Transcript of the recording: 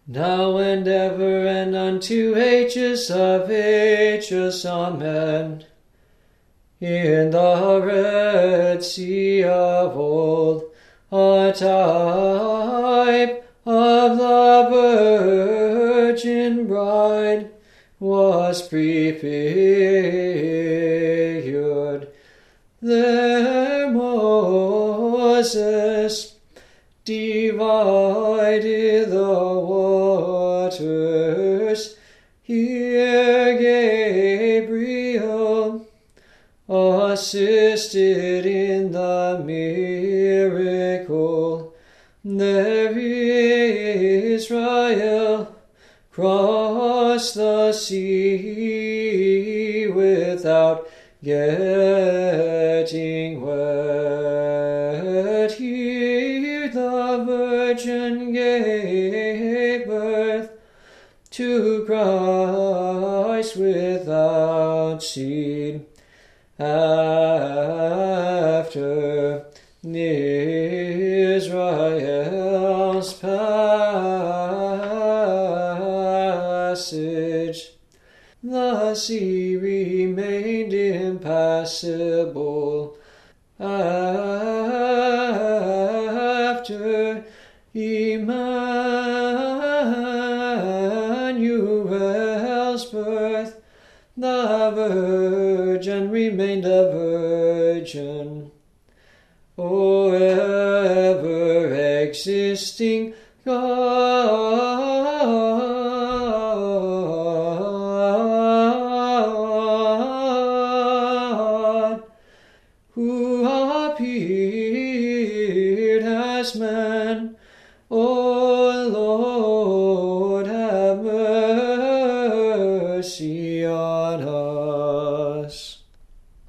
now and ever, and unto ages of ages. Amen. In the Red Sea of old, a type of the Virgin Bride was prefigured. There Moses divided the waters. Here Gabriel assisted in the miracle. There Israel crossed the sea without getting wet. Here the Virgin gave birth to Christ without seed. After Israel's passage, the sea remained impassable. After Emmanuel's birth, the Virgin remained a virgin. O ever-existing God, who appeared as man, O Lord, have mercy on us.